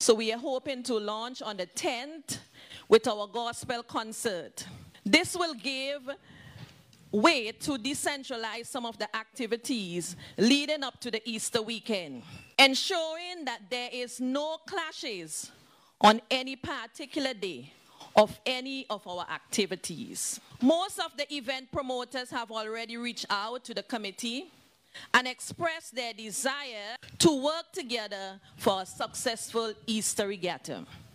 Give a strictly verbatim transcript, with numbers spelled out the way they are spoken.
So we are hoping to launch on the tenth with our gospel concert. This will give way to decentralize some of the activities leading up to the Easter weekend, ensuring that there is no clashes on any particular day of any of our activities. Most of the event promoters have already reached out to the committee and expressed their desire to work together for a successful Easter regatta.